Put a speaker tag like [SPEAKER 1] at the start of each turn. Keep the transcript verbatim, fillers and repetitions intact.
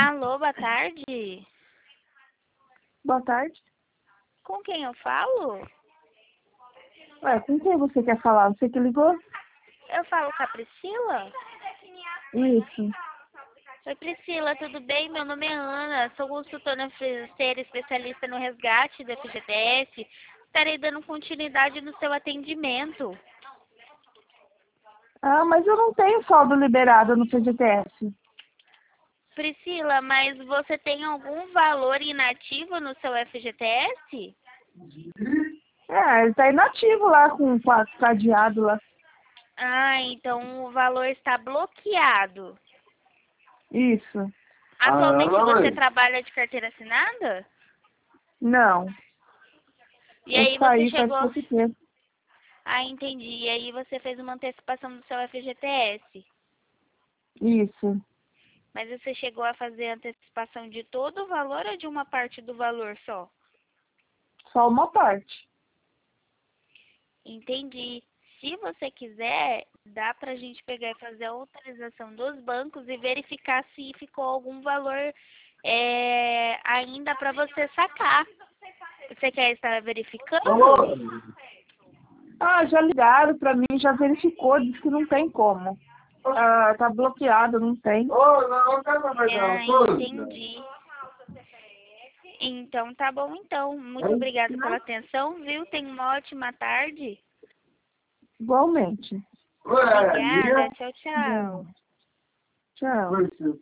[SPEAKER 1] Alô, boa tarde.
[SPEAKER 2] Boa tarde.
[SPEAKER 1] Com quem eu falo?
[SPEAKER 2] Ué, com quem você quer falar? Você que ligou?
[SPEAKER 1] Eu falo com a Priscila?
[SPEAKER 2] Isso.
[SPEAKER 1] Oi, Priscila, tudo bem? Meu nome é Ana, sou consultora financeira especialista no resgate da F G T S. Estarei dando continuidade no seu atendimento.
[SPEAKER 2] Ah, mas eu não tenho saldo liberado no F G T S.
[SPEAKER 1] Priscila, mas você tem algum valor inativo no seu F G T S?
[SPEAKER 2] É, ele tá inativo lá com o cadeado lá.
[SPEAKER 1] Ah, então o valor está bloqueado.
[SPEAKER 2] Isso.
[SPEAKER 1] Atualmente você trabalha de carteira assinada?
[SPEAKER 2] Não.
[SPEAKER 1] E
[SPEAKER 2] Eu
[SPEAKER 1] aí você
[SPEAKER 2] saí faz
[SPEAKER 1] chegou...
[SPEAKER 2] pouco tempo.
[SPEAKER 1] Ah, entendi. E aí você fez uma antecipação do seu F G T S.
[SPEAKER 2] Isso.
[SPEAKER 1] Mas você chegou a fazer a antecipação de todo o valor ou de uma parte do valor só?
[SPEAKER 2] Só uma parte.
[SPEAKER 1] Entendi. Se você quiser, dá pra gente pegar e fazer a autorização dos bancos e verificar se ficou algum valor é, ainda para você sacar. Você quer estar verificando?
[SPEAKER 2] Ah, já ligaram pra mim, já verificou, disse que não tem como. Ah, tá bloqueado, não tem.
[SPEAKER 1] Ah, entendi. Então tá bom então. Muito obrigada pela atenção, viu? Tenha uma ótima tarde.
[SPEAKER 2] Igualmente.
[SPEAKER 1] Obrigada. Tchau, tchau.
[SPEAKER 2] Tchau.